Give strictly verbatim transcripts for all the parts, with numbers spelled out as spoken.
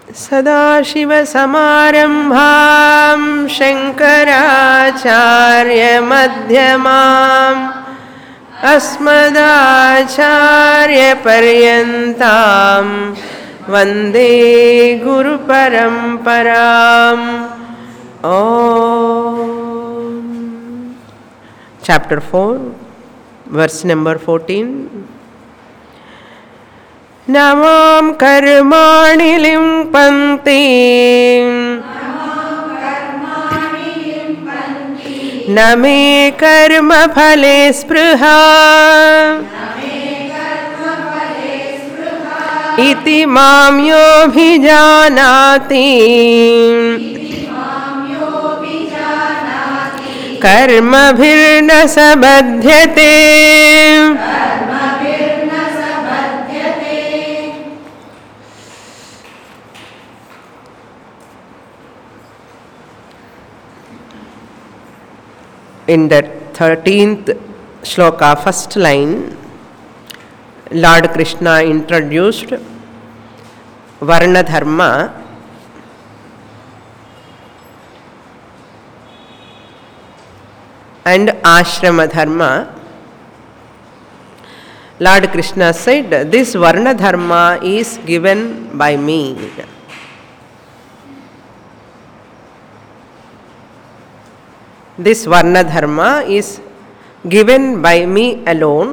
सदाशिवसमारम्भां शङ्कराचार्यमध्यमाम् अस्मदाचार्यपर्यन्तां वन्दे गुरुपरम्पराम्. Om. Chapter four, verse number fourteen. Namam karmani limpanti Name karma phale spruha Iti mam yobhijanati Karma bhirna sabadhyate In the thirteenth shloka, first line, Lord Krishna introduced Varna Dharma and Ashrama Dharma. Lord Krishna said, this Varna Dharma is given by me. This Varna Dharma is given by me alone,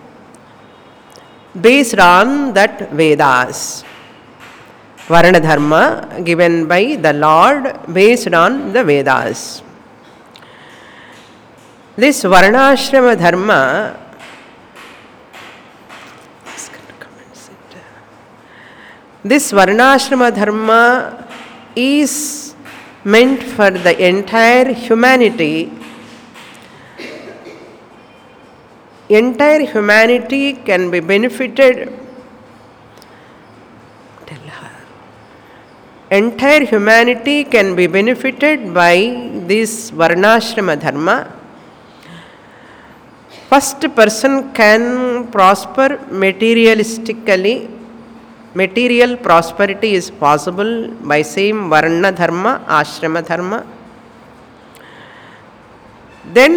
based on that Vedas. Varna Dharma given by the Lord based on the Vedas. This Varnashrama Dharma This Varnashrama Dharma is meant for the entire humanity. Entire humanity can be benefited. Tell her. Entire humanity can be benefited by this Varnashrama Dharma. First person can prosper materialistically. Material prosperity is possible by same Varna Dharma, Ashrama Dharma. Then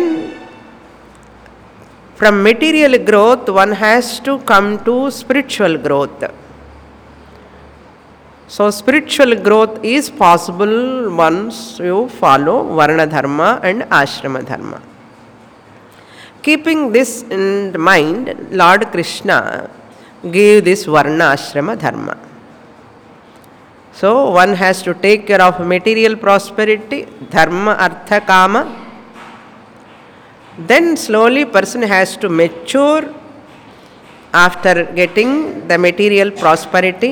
from material growth one has to come to spiritual growth. So spiritual growth is possible once you follow Varna Dharma and Ashrama Dharma. Keeping this in mind, Lord Krishna gave this Varna Ashrama Dharma. So one has to take care of material prosperity, Dharma, Artha, Kama. Then slowly person has to mature after getting the material prosperity.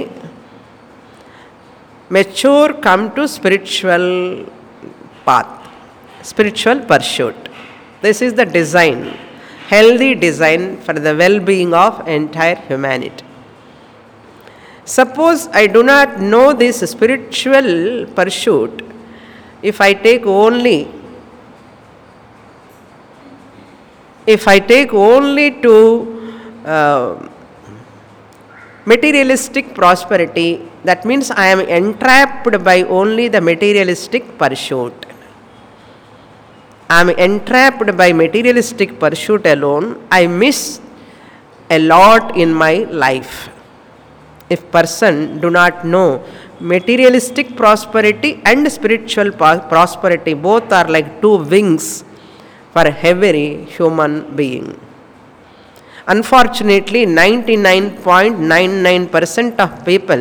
Mature, come to spiritual path, spiritual pursuit. This is the design. Healthy design for the well-being of entire humanity. Suppose I do not know this spiritual pursuit, if I take only if I take only to uh, materialistic prosperity, that means I am entrapped by only the materialistic pursuit. I am entrapped by materialistic pursuit alone. I miss a lot in my life. If person do not know materialistic prosperity and spiritual prosperity, both are like two wings for every human being. Unfortunately, ninety-nine point nine nine percent of people,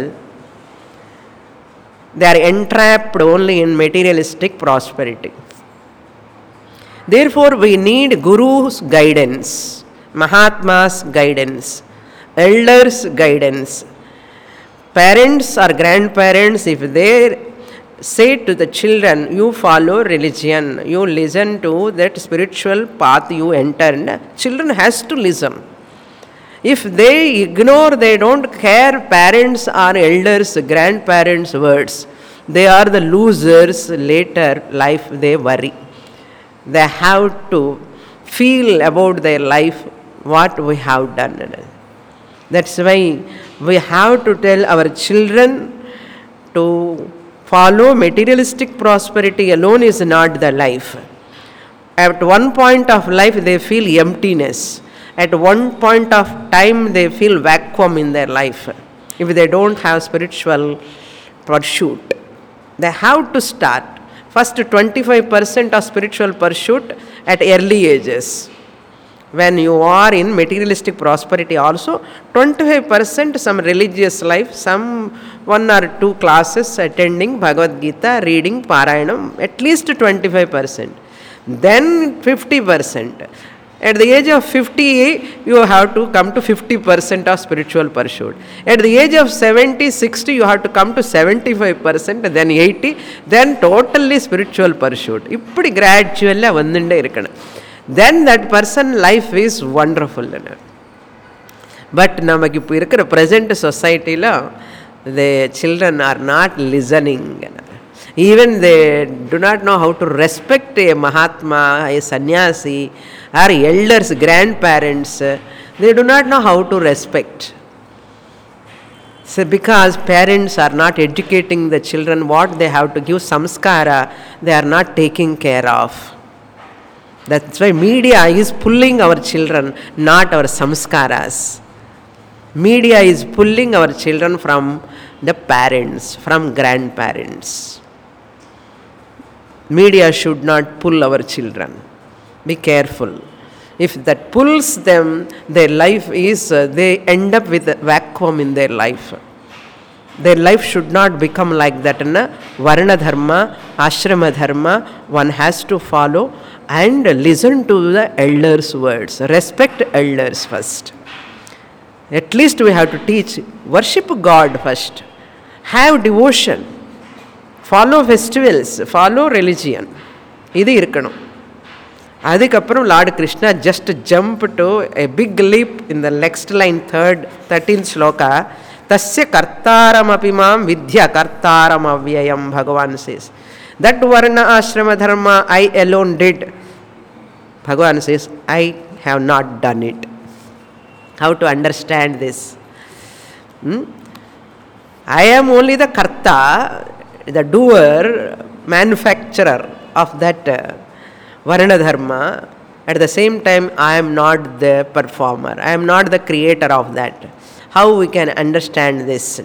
they are entrapped only in materialistic prosperity. Therefore, we need Guru's guidance, Mahatma's guidance, elders' guidance. Parents or grandparents, if they say to the children, you follow religion, you listen to that spiritual path you entered, children has to listen. If they ignore, they don't care parents or elders, grandparents' words, they are the losers. Later life they worry. They have to feel about their life what we have done. That's why we have to tell our children to follow materialistic prosperity alone is not the life. At one point of life, they feel emptiness. At one point of time, they feel vacuum in their life. If they don't have spiritual pursuit, they have to start. First, twenty-five percent of spiritual pursuit at early ages. When you are in materialistic prosperity also, twenty-five percent some religious life, some one or two classes attending Bhagavad Gita, reading, Parayanam, at least twenty-five percent. Then fifty percent. At the age of fifty, you have to come to fifty percent of spiritual pursuit. At the age of seventy, sixty, you have to come to seventy-five percent, then eighty, then totally spiritual pursuit. Ippadi gradually vandunde irukana. Then that person life is wonderful. But namakku ipo irukra present society la, the children are not listening. Even they do not know how to respect a Mahatma, a sannyasi, or elders, grandparents. They do not know how to respect. So because parents are not educating the children what they have to give samskara, they are not taking care of. That's why media is pulling our children, not our samskaras. Media is pulling our children from the parents, from grandparents. Media should not pull our children. Be careful. If that pulls them, their life is, uh, they end up with a vacuum in their life. Their life should not become like that. Na? Varna dharma, ashrama dharma, one has to follow and listen to the elders' words. Respect elders first. At least we have to teach, worship God first. Have devotion. Follow festivals, follow religion. இது இருக்கணும். அதுக்கப்புறம் Lord Krishna just jump to a big leap in the next line, third, thirteenth sloka. Tasya kartaram apimam vidya kartaram avyayam, Bhagavan says. That varna ashrama dharma I alone did. Bhagavan says, I have not done it. How to understand this? Hmm? I am only the karta, the doer, manufacturer of that uh, varna dharma. At the same time, I am not the performer. I am not the creator of that. How we can understand this?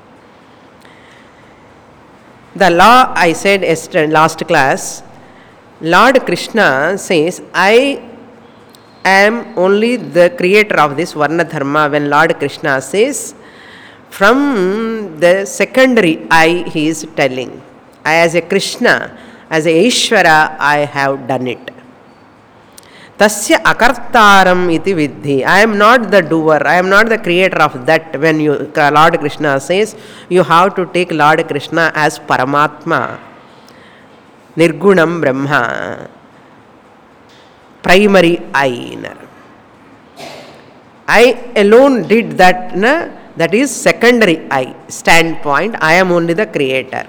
The law I said yesterday, last class, Lord Krishna says, I am only the creator of this varna dharma. When Lord Krishna says, from the secondary I, he is telling. I, as a Krishna, as a Ishvara, I have done it. Tasya akartaram iti vidhi. I am not the doer. I am not the creator of that. When you, Lord Krishna says, you have to take Lord Krishna as Paramatma, Nirgunam Brahma, primary I. I alone did that. Na? That is secondary I standpoint. I am only the creator.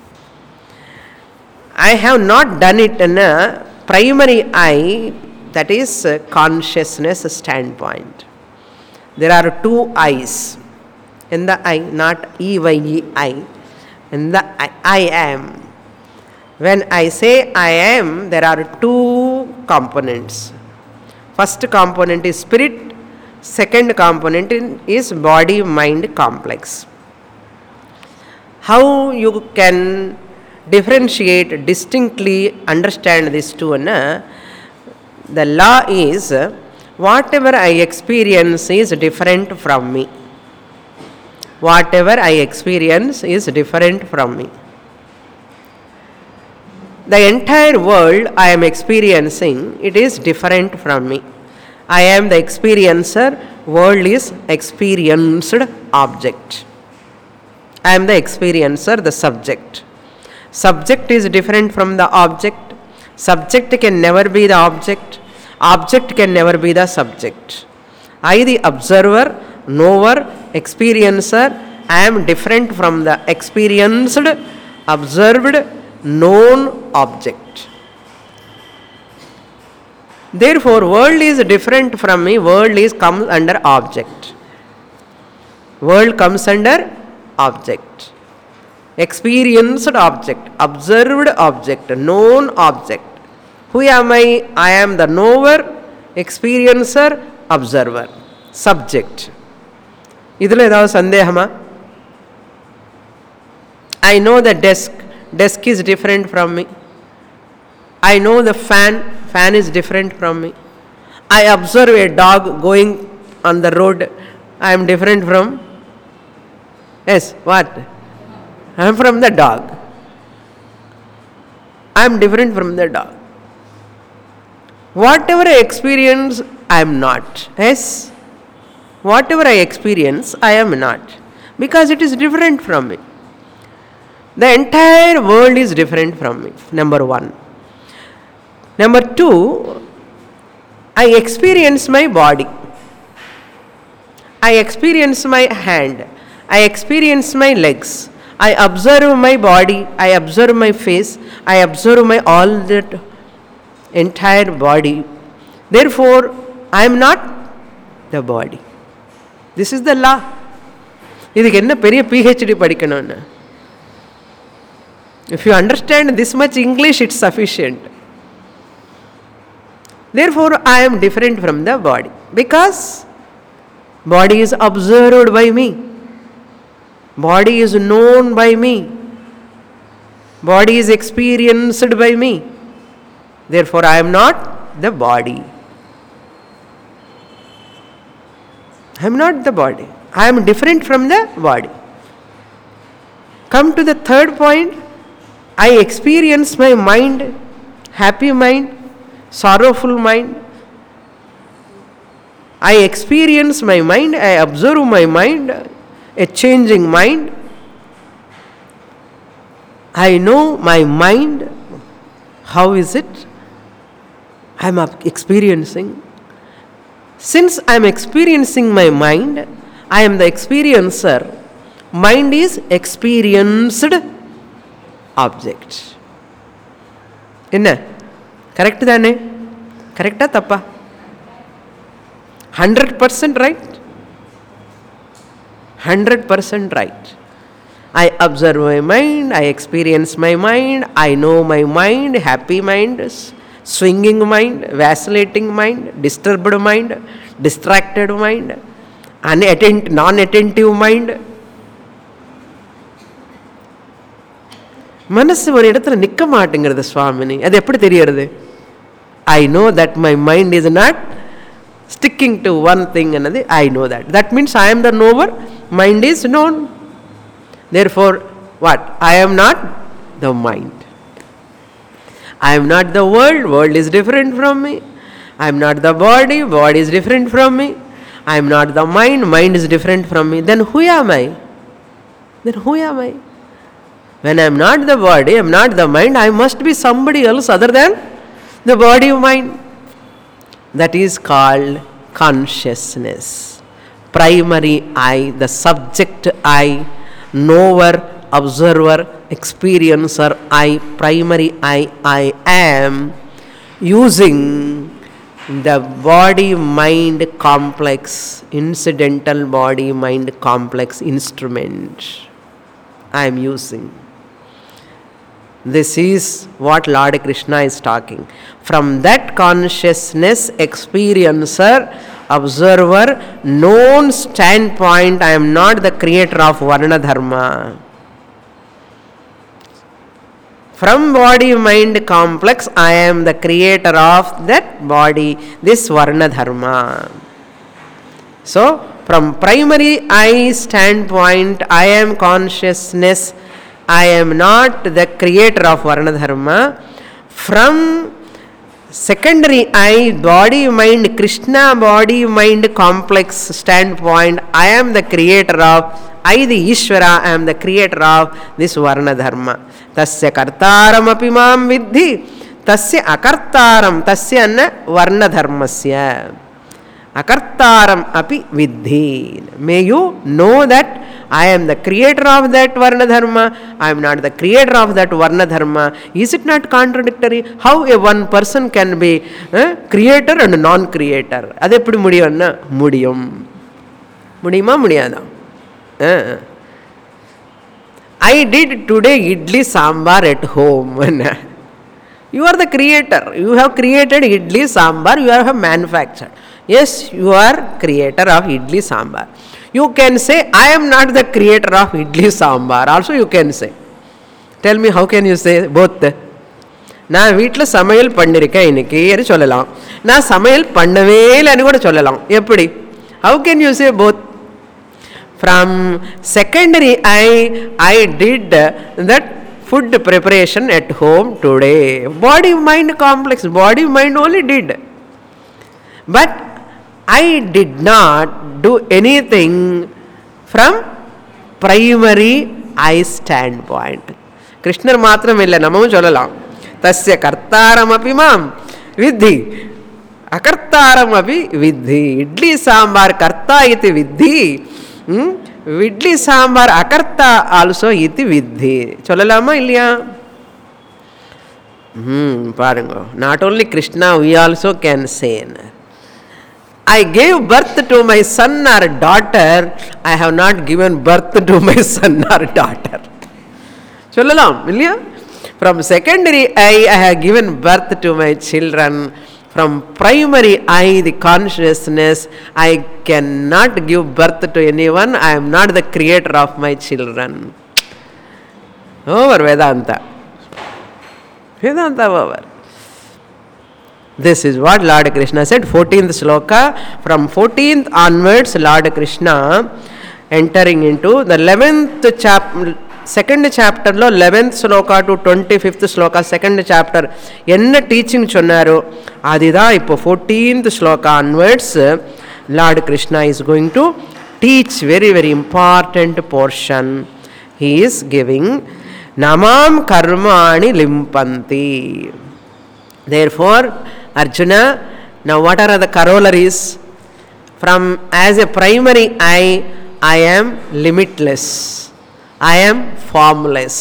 I have not done it in a primary I, that is consciousness standpoint. There are two I's in the I, not E Y E I. In the I, I am. When I say I am, there are two components. First component is spirit. Second component is body-mind complex. How you can differentiate, distinctly understand these two? Na? The law is, whatever I experience is different from me. Whatever I experience is different from me. The entire world I am experiencing, it is different from me. I am the experiencer, world is experienced object. I am the experiencer, the subject. Subject is different from the object. Subject can never be the object. Object can never be the subject. I, the observer, knower, experiencer, I am different from the experienced, observed, known object. Therefore, world is different from me. World is comes under object. World comes under object. experienced object, observed object, known object. Who am I? I am the knower, experiencer, observer, subject. Idhula edavadhu sandehama? I know the desk, desk is different from me. I know the fan, fan is different from me. I observe a dog going on the road, I am different from? Yes, what? I am from the dog. I am different from the dog. Whatever I experience, I am not. Yes? Whatever I experience, I am not. Because it is different from me. The entire world is different from me. Number one. Number two, I experience my body. I experience my hand. I experience my legs. I observe my body. I observe my face. I observe my all that entire body. Therefore, I am not the body. This is the law. இதுக்கு என்ன பெரிய PhD படிக்கணும்னு? If you understand this much English, it's sufficient. Therefore, I am different from the body. Because body is observed by me. Body is known by me. Body is experienced by me. Therefore, I am not the body. I am not the body. I am different from the body. Come to the third point. I experience my mind, happy mind, sorrowful mind. I experience my mind, I observe my mind, a changing mind. I know my mind. How is it? I am experiencing. Since I am experiencing my mind, I am the experiencer. Mind is experienced object. என்ன correct தானே? கரெக்டா தப்பா? hundred percent right? hundred percent right. I observe my mind, I experience my mind, I know my mind, happy mind, swinging mind, vacillating mind, disturbed mind, distracted mind, unattent, non-attentive mind. மனசு ஒரு இடத்துல நிற்க மாட்டேங்கிறது சுவாமினி. அது எப்படி தெரியறது? I know that my mind is not sticking to one thing another. I know that. That means I am the knower, mind is known. Therefore, what? I am not the mind. I am not the world, world is different from me. I am not the body, body is different from me. I am not the mind, mind is different from me. Then who am I? Then who am I? When I am not the body, I am not the mind, I must be somebody else other than the body of mind. That is called consciousness. Primary I, the subject I, knower, observer, experiencer I, primary I, I am using the body-mind complex, incidental body-mind complex instrument I am using. This is what Lord Krishna is talking. From that consciousness, experiencer, observer, known standpoint, I am not the creator of Varna Dharma. From body-mind complex, I am the creator of that body, this Varna Dharma. So, from primary I standpoint, I am consciousness, I am not the creator of Varna Dharma. From secondary I, body mind, Krishna body mind complex standpoint, I am the creator of, I the Ishvara, I am the creator of this Varna Dharma. Tasya kartaram api mam vidhi, tasya akartaram, tasya anna Varna Dharmasya. Akartaram api vidhi. May you know that I am the creator of that Varna Dharma, I am not the creator of that Varna Dharma. Is it not contradictory? How a one person can be eh, creator and non-creator? அது எப்படி முடியும்னா முடியும். முடியுமா முடியாதா? I did today idli sambar at home. You are the creator. You have created idli sambar. You have manufactured. Yes, you are creator of idli sambar. You can say, I am not the creator of idli sambar. Also you can say. Tell me, how can you say both? நான் வீட்டில் சமையல் பண்ணியிருக்கேன் இன்னைக்கு என்று சொல்லலாம். நான் சமையல் பண்ணவே இல்லைன்னு கூட சொல்லலாம். எப்படி? How can you say both? From secondary I, I did that food preparation at home today. Body-mind complex. Body-mind only did. But I did not do anything from primary I standpoint. Krishna matram illa namam sollalam. Tasya kartaram api mam vidhi akartaram api vidhi. Idli sambar karta iti vidhi. Hmm? Idli sambar akarta also iti vidhi. Sollalama illaya? Hmm, parango. Not only Krishna, we also can say. I gave birth to my son or daughter. I have not given birth to my son or daughter. Sollalam illaya? From secondary I, I have given birth to my children. From primary I, the consciousness, I cannot give birth to anyone. I am not the creator of my children. Over Vedanta. Vedanta over. This is what Lord Krishna said. fourteenth sloka. From fourteenth onwards, Lord Krishna entering into the eleventh chapter. Second chapter lo eleventh sloka to twenty-fifth sloka, second chapter enna teaching chonnaru adida ipo fourteenth sloka onwards Lord Krishna is going to teach very very important portion. He is giving namam karmani limpanti. Therefore Arjuna, now what are the corollaries? From as a primary I, I am limitless. I am formless.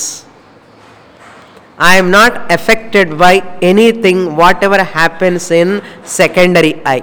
I am not affected by anything whatever happens in secondary I.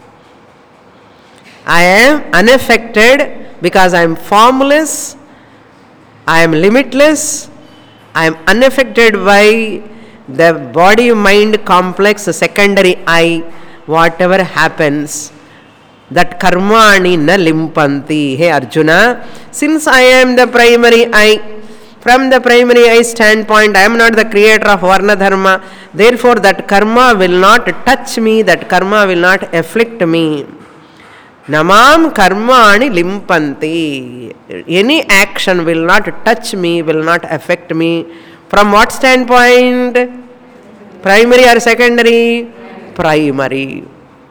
I am unaffected because I am formless. I am limitless. I am unaffected by the body-mind complex secondary I. Whatever happens, that karmani na limpanti. Hey Arjuna, since I am the primary I, from the primary I standpoint, I am not the creator of varna dharma. Therefore that karma will not touch me, that karma will not afflict me. Namam karmani limpanti. Any action will not touch me, will not affect me. From what standpoint? Primary or secondary? Primary.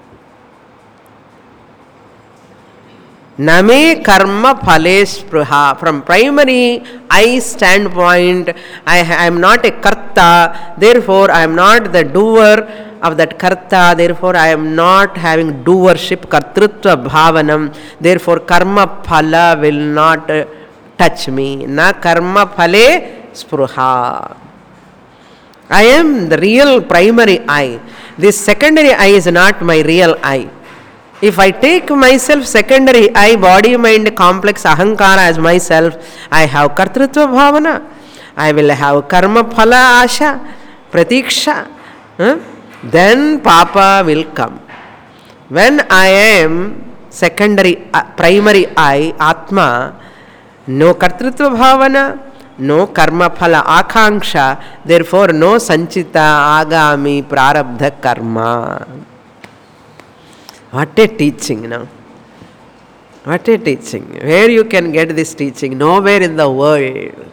Name karma phale spruha. From primary I standpoint, I am not a karta, therefore I am not the doer of that karta, therefore I am not having doership, kartrutva bhavanam, therefore karma phala will not touch me. Na karma phale spruha. I am the real primary I. This secondary I is not my real I. If I take myself secondary I, body, mind, complex, ahankara as myself, I have kartrutva bhavana. I will have karma phala asha, pratiksha. Huh? Then papa will come. When I am secondary, uh, primary I, atma, no kartrutva bhavana, no karma phala akanksha, therefore no sanchita agami prarabdha karma. What a teaching now. What a teaching. Where you can get this teaching? Nowhere in the world.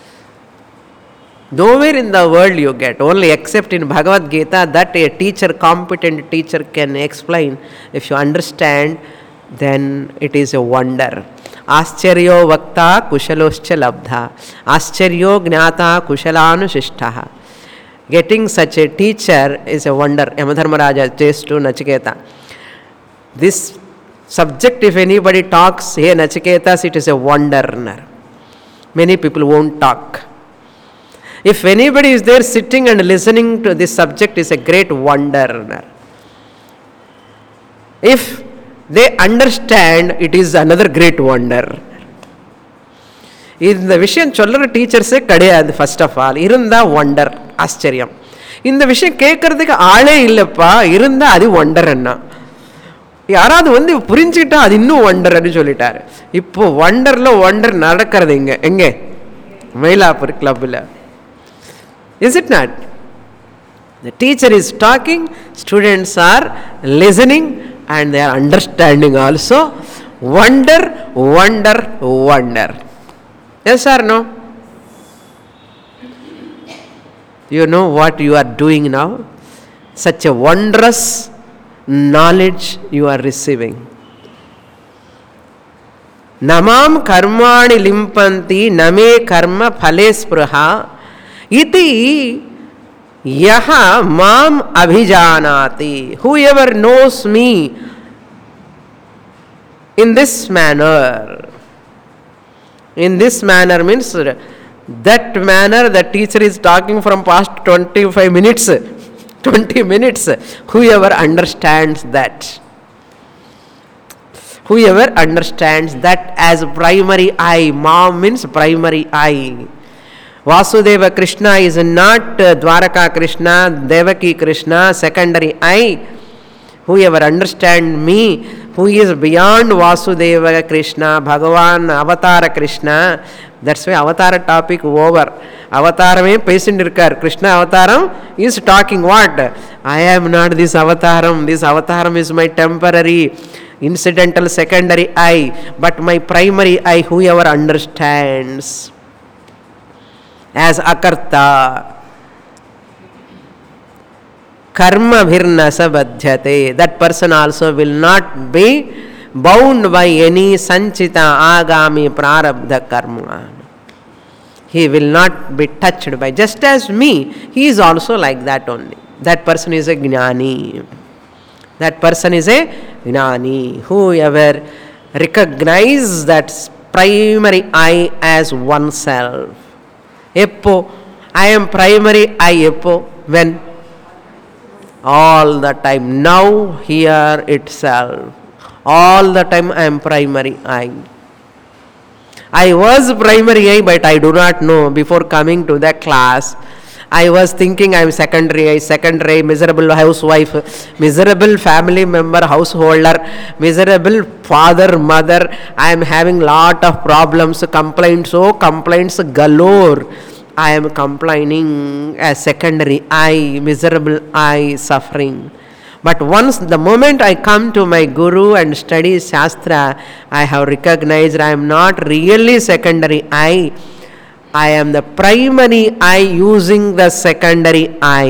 Nowhere in the world you get. Only except in Bhagavad Gita that a teacher, competent teacher can explain. If you understand, then it is a wonder. Ascharyo vakta kushaloscha labdha. Ascharyo gnata kushalanusishtaha. Getting such a teacher is a wonder. Yamadharmaraja says to Nachiketa, this subject, if anybody talks, hey Nachiketas, it is a wonder. Many people won't talk. If anybody is there sitting and listening to this subject, is a great wonder. If they understand, it is another great wonder. இந்த விஷயம் சொல்கிற டீச்சர்ஸே கிடையாது. First of all இருந்தால் wonder, ஆச்சரியம். இந்த விஷயம் கேட்கறதுக்கு ஆளே இல்லைப்பா, இருந்தால் அது ஒண்டர்ன்னா. யாராவது வந்து புரிஞ்சுக்கிட்டா அது இன்னும் ஒண்டர்ன்னு சொல்லிட்டாரு. இப்போ ஒண்டரில் ஒண்டர் நடக்கிறது இங்கே எங்கே? மயிலாப்பூர் கிளப்பில். Is it not? The teacher is talking, students are listening and they are understanding also. Wonder, wonder, wonder. Yes or no? You know what you are doing now? Such a wondrous knowledge you are receiving. Namam karmani limpanti name karma phale spruha iti yaha mam abhijanati. Whoever knows me in this manner, in this manner means that manner the teacher is talking from past twenty-five minutes, twenty minutes. Whoever understands that, whoever understands that as primary I, mom means primary I. Vasudeva Krishna is not Dwaraka Krishna, Devaki Krishna, secondary I. Whoever understand me, who is beyond Vasudeva Krishna, Bhagavan, Avatara Krishna. That's why Avatara topic over. Avataram patient irkar. Krishna Avataram is talking what? I am not this Avataram. This Avataram is my temporary, incidental, secondary I. But my primary I, whoever understands as akarta, karma bhirna sabadhyate, that person also will not be bound by any sanchita agami prarabdha karma. He will not be touched by, just as me, he is also like that only. That person is a gnani. That person is a gnani. Whoever recognizes that primary I as oneself. Eppo, I am primary I, eppo, when? All the time, now, here itself. All the time I am primary I. I was primary I, but I do not know. Before coming to the class, I was thinking I am secondary I, secondary I, miserable housewife, miserable family member, householder, miserable father, mother. I am having lot of problems, complaints, oh complaints galore. I am complaining as secondary I, miserable I, suffering. But once the moment I come to my Guru and study Shastra, I have recognized I am not really secondary I. I am the primary I using the secondary I.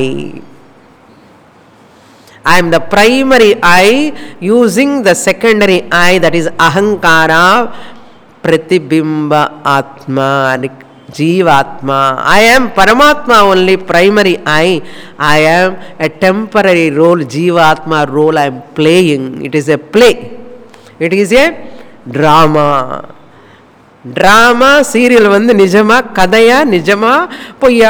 I am the primary I using the secondary I, that is Ahankara, Pratibimba Atma, Jivatma. I am Paramatma only, primary I. I am a temporary role, Jivatma role I am playing. It is a play. It is a drama. Drama, serial வந்து நிஜமா, கதையா, நிஜமா, பொய்யா?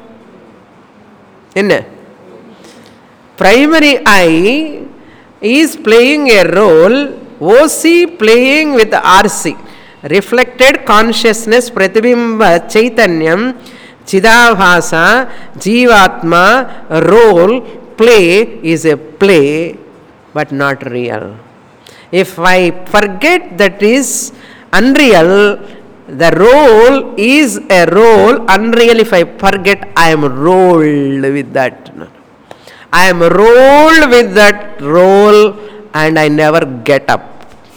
என்ன? Primary I is playing a role, O C playing with R C. Reflected consciousness, Pratibimba, Chaitanyam, Chidabhasa, Jivatma, role, play is a play, but not real. If I forget that is unreal, the role is a role, unreal. If I forget, I am rolled with that. I am rolled with that role and I never get up.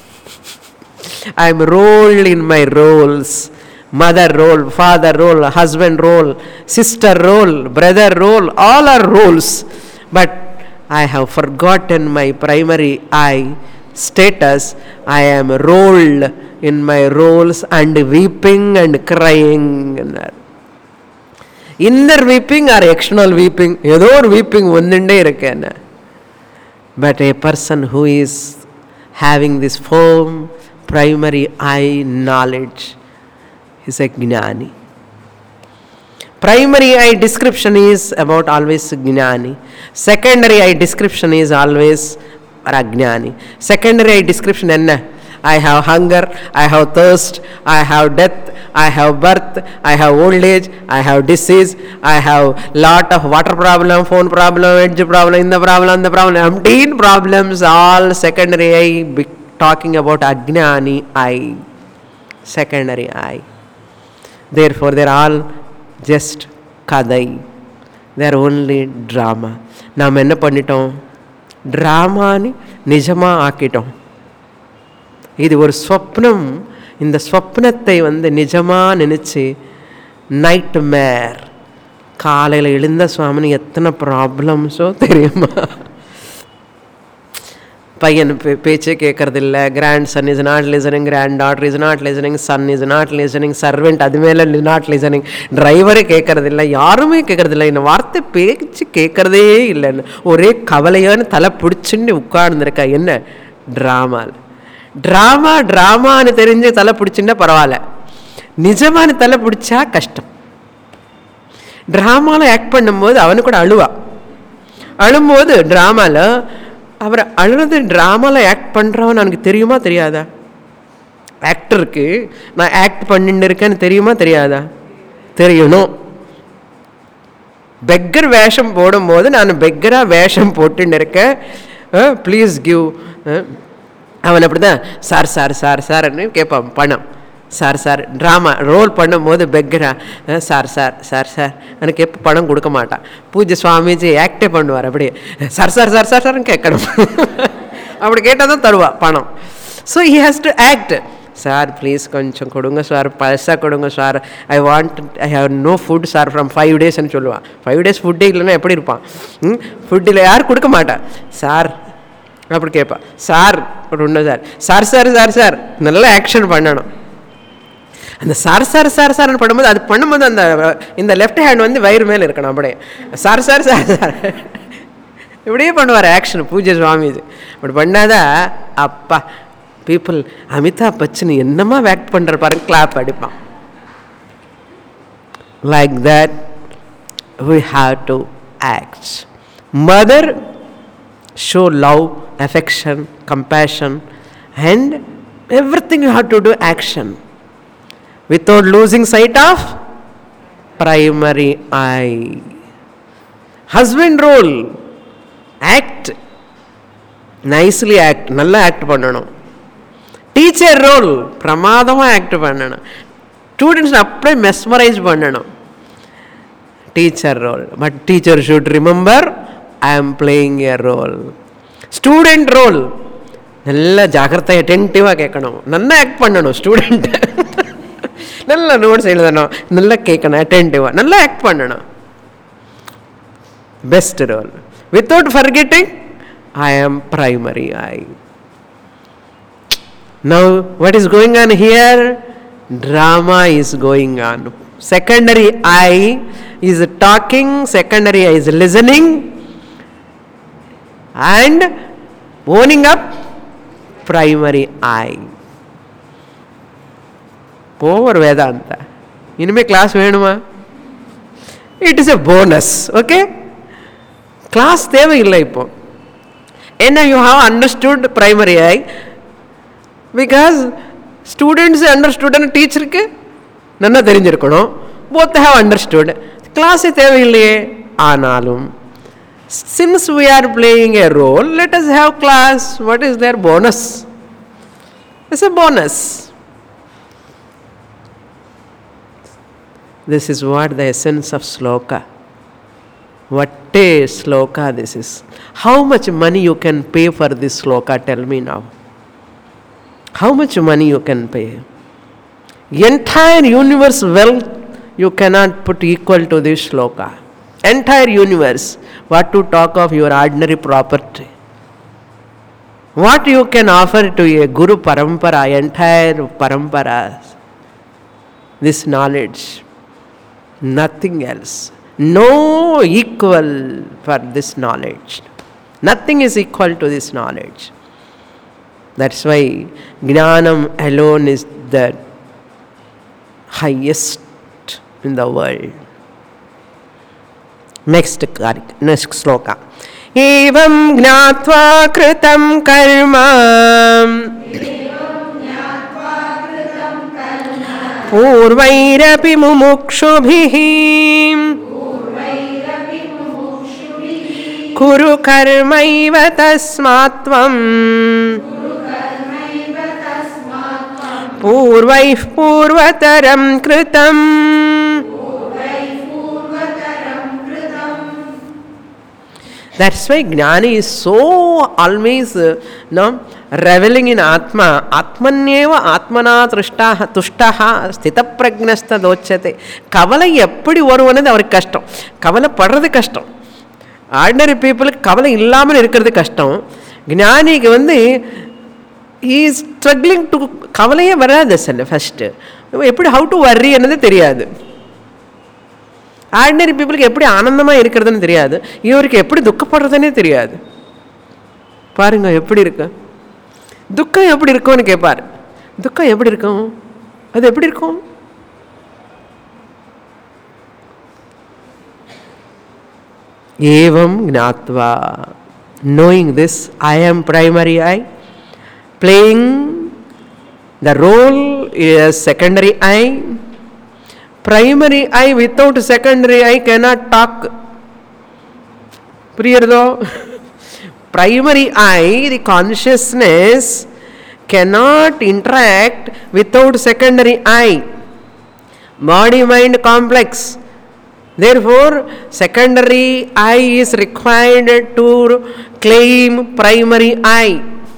I am rolled in my roles. Mother role, father role, husband role, sister role, brother role, all are roles. But I have forgotten my primary I status. I am rolled in my roles and weeping and crying. Inner weeping or external weeping? Edo weeping vondinde irukken. But a person who is having this firm primary I knowledge is a Gnani. Primary I description is about always Gnani. Secondary I description is always Ajnani. Secondary I description enna? I have hunger, I have thirst, I have death, I have birth, I have old age, I have disease, I have lot of water problem, phone problem, edge problem, in the problem, the problem, umpteen problems, all secondary I, talking about Ajnani I, secondary I. Therefore, they are all just kadai. They are only drama. நாம் என்ன பண்ணிட்டோம், ட்ராமான்னு நிஜமாக ஆக்கிட்டோம். இது ஒரு ஸ்வப்னம். இந்த ஸ்வப்னத்தை வந்து நிஜமாக நினச்சி நைட் மேர், காலையில் எழுந்த சுவாமினி எத்தனை ப்ராப்ளம்ஸோ தெரியுமா. பையன் பேச்சே கேட்கறதில்ல, grand son is not listening, grand daughter is not listening, son is not listening, servant அது மேலே நாட் லிசனிங், டிரைவரே கேட்கறதில்ல, யாருமே கேட்கறதில்ல, இந்த வார்த்தை பேச்சு கேட்கறதே இல்லைன்னு ஒரே கவலையான்னு தலை பிடிச்சின்னு உட்கார்ந்துருக்கா. என்ன ட்ராமாவில் ட்ராமா ட்ராமான்னு தெரிஞ்சு தலை பிடிச்சுன்னா பரவாயில்ல, நிஜமான தலை பிடிச்சா கஷ்டம். ட்ராமாவில் ஆக்ட் பண்ணும்போது அவனு கூட அழுவா. அழும்போது ட்ராமாவில் அவர் அழுறது ட்ராமாவில் ஆக்ட் பண்ணுறவன் எனக்கு தெரியுமா தெரியாதா? ஆக்டருக்கு நான் ஆக்ட் பண்ணிட்டு இருக்கேன்னு தெரியுமா தெரியாதா? தெரியணும். பெக்கர் வேஷம் போடும்போது நான் பெக்கராக வேஷம் போட்டுன்னு இருக்கேன், ப்ளீஸ் கிவ். அவன் அப்படி தான் சார் சார் சார் சார்ன்னு கேட்பான் பணம். சார் சார் ட்ராமா ரோல் பண்ணும்போது பெக்கரா சார் சார் சார் சார் எனக்கு எப்போ பணம் கொடுக்க மாட்டான். பூஜை சுவாமிஜி ஆக்டே பண்ணுவார் அப்படியே, சார் சார் சார் சார் சார்ன்னு கேட்கணும். அப்படி கேட்டால் தான் தருவா பணம். So he has to act. Sir please கொஞ்சம் கொடுங்க சார், பழசாக கொடுங்க sir, I want I have no food sir from five டேஸ்ன்னு சொல்லுவான். ஃபைவ் டேஸ் ஃபுட்டே இல்லைன்னா எப்படி இருப்பான்? ம் ஃபுட்டில் யாரும் கொடுக்க மாட்டான். சார் அப்படி கேட்பான். சார் ஒன்று sir sir sir sir sir நல்லா ஆக்ஷன் பண்ணணும். அந்த சார் சார் சார் சார்னு பண்ணும்போது அது பண்ணும்போது அந்த இந்த லெஃப்ட் ஹேண்ட் வந்து வயிறு மேலே இருக்கணும். அப்படியே சார் சார் சார் சார் இப்படியே பண்ணுவார் ஆக்ஷன் பூஜை சுவாமிஜி. அப்படி பண்ணாதான் அப்பா பீப்புள் அமிதாப் பச்சன் என்னமா ஆக்ட் பண்ணுற பாருங்க, கிளாப் அடிப்பான். Like that we have to act. Mother show love, affection, compassion, and everything you have to do action without losing sight of primary eye. Husband role, act nicely, act நல்லா act பண்ணணும். Teacher role பிரமாதமாக act பண்ணணும். Students அப்படியே mesmerise பண்ணணும். Teacher role, but teacher should remember I am playing a role. Student role நல்லா ஜாகிரதையாக அட்டென்டிவாக கேட்கணும், நல்லா ஆக்ட் பண்ணணும். ஸ்டூடெண்ட் நல்லா நோட்ஸ் எழுதணும், நல்லா கேட்கணும், அட்டென்டிவாக நல்லா ஆக்ட் பண்ணணும். Best role without forgetting I am primary I. Now what is going on here? Drama is going on. Secondary eye is talking, secondary eye is listening and owning up primary eye. போவர் வேதாந்தா இனிமே class வேணுமா? It is a bonus. Okay, class தேவையில்லை இப்போ. ஏன்னா you have understood primary I, because students understood, டீச்சருக்கு நல்லா தெரிஞ்சிருக்கணும். Both have understood. கிளாஸே தேவையில்லையே. ஆனாலும் since we are playing a role, let us have class. What is their bonus? It's a bonus. This is what the essence of sloka. What a sloka this is. How much money you can pay for this sloka? Tell me now. How much money you can pay? Entire universe wealth you cannot put equal to this sloka. Entire universe. What to talk of your ordinary property? What you can offer to a Guru Parampara, entire Paramparas? This knowledge. Nothing else. No equal for this knowledge. Nothing is equal to this knowledge. That's why Jnanam alone is the highest in the world. Next next sloka. Evam gnatva kritam karma పూర్వైరపి ముముక్షుభిః కురు కర్మైవ తస్మాత్ త్వం పూర్వైః పూర్వతరం కృతం. That's why Jnani is so always uh, no, reveling in Atma. Atmanyeva Atmana Tushtaha Tushtaha Sthitapragnasta Dochate. Kavala eppadi varuvanadu avarku kashtam. Kavala padradhu kashtam. Ordinary people kavala illamal irukkiradhu kashtam. Jnaniki vandu he is struggling to kavalaye varadhu asala first. Eppadi how to worry annadhu theriyadu. Ordinary பீப்புளுக்கு எப்படி ஆனந்தமாக இருக்கிறதுன்னு தெரியாது, இவருக்கு எப்படி துக்கப்படுறதுன்னே தெரியாது. பாருங்க எப்படி இருக்கு, துக்கம் எப்படி இருக்கும்னு கேட்பார். துக்கம் எப்படி இருக்கும், அது எப்படி இருக்கும்? ஏவம் ஞாத்வா, knowing this, I am primary I, playing the role is secondary I. Primary I without secondary I cannot talk. Priyardo? Primary I, the consciousness, cannot interact without secondary I. Body-mind complex. Therefore, secondary I is required to claim primary I.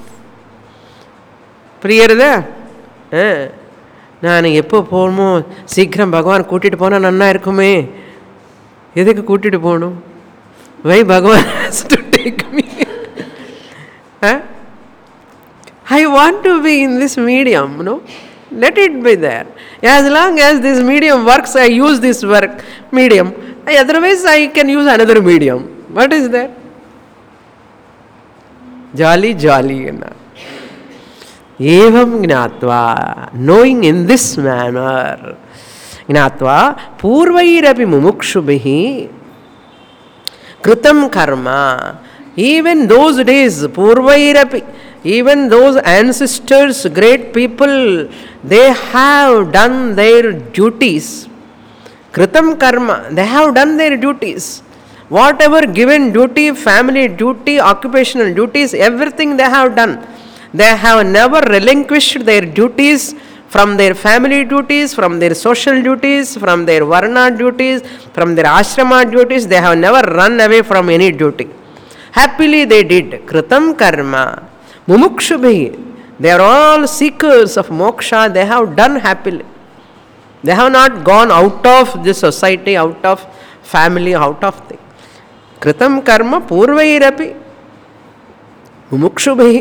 Priyarda? Eh? நான் எப்போ போகணுமோ சீக்கிரம் பகவான் கூட்டிகிட்டு போனால் நன்னா இருக்குமே. எதுக்கு கூட்டிகிட்டு போகணும்? Why Bhagavan has to take me. I want to be in this medium. No, let it be there. As long as this medium works, I use this work medium. Otherwise I can use another medium. What is there? Jolly jolly என்ன. Evam gnatva, knowing in this manner, gnatva purvairapi mumukshubhihi kritam karma. Even those days, purvairapi, even those ancestors, great people, they have done their duties. Kritam karma, they have done their duties. Whatever given duty, family duty, occupational duties, everything they have done. They have never relinquished their duties, from their family duties, from their social duties, from their varna duties, from their ashrama duties. They have never run away from any duty. Happily they did. Kritam karma. Mumukshubhi. They are all seekers of moksha. They have done happily. They have not gone out of this society, out of family, out of thing. Kritam karma purvairapi mumukshubhi.